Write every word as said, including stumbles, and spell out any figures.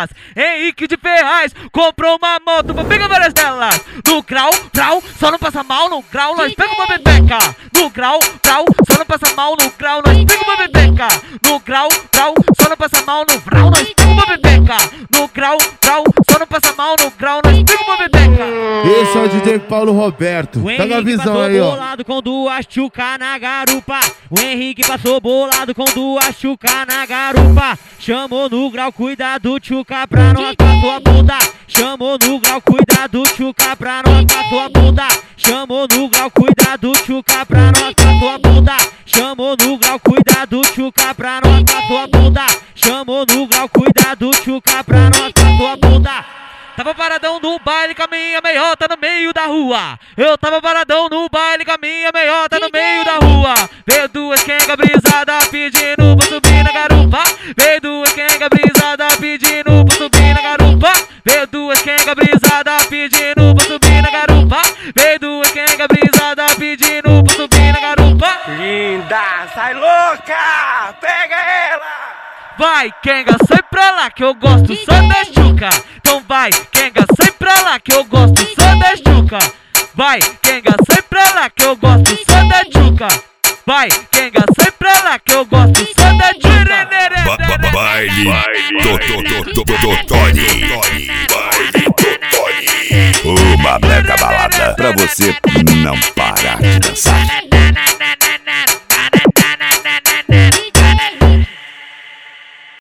delas. Henrique de Ferraz comprou uma moto pra pegar várias delas. No grau, grau, só não passa mal. No grau, nós pega uma bebeca. No grau, grau, só não passa mal. No grau, nós pega uma bebeca. No grau, grau, só não passa mal. No grau, nós pega uma bebeca. No grau, grau, só não passa mal. No grau, nós pega uma bebeca. Esse é o D J Paulo Roberto. Pega a visão aí, ó. Bolado com duas chuca na garupa. O Henrique passou bolado com duas chuca na garupa. Chamou no grau, cuidado, chuca pra nós com a tua bunda. Chamou no grau, cuidado, chuca pra nós com a tua bunda. Chamou no grau, cuidado, chuca pra nós com a tua bunda. Chamou no grau, cuidado, chuca pra nós com a tua bunda. Chamou no grau, cuidado, chuca pra nós com a tua bunda. Tava paradão no baile com a minha meiota no meio da rua. Eu tava paradão no baile com a minha meiota no meio da rua. Veio duas quenga brisada pedindo pra subir na garupa. Veio duas quenga brisada pedindo pra subir na garupa. Veio duas quenga brisada pedindo pra subir na garupa. Veio duas quenga brisada pedindo pra subir na garupa. Linda, sai louca, pega ela. Vai, quenga, sai pra lá que eu gosto só da chuca. Então vai, quenga, sai pra lá que eu gosto só da chuca. Vai, quenga, sai pra lá que eu gosto só da chuca. Vai, quenga, sai pra lá que eu gosto só da chuca. Baile do Tony. Baile do Tony. Uma mega balada pra você não parar de dançar.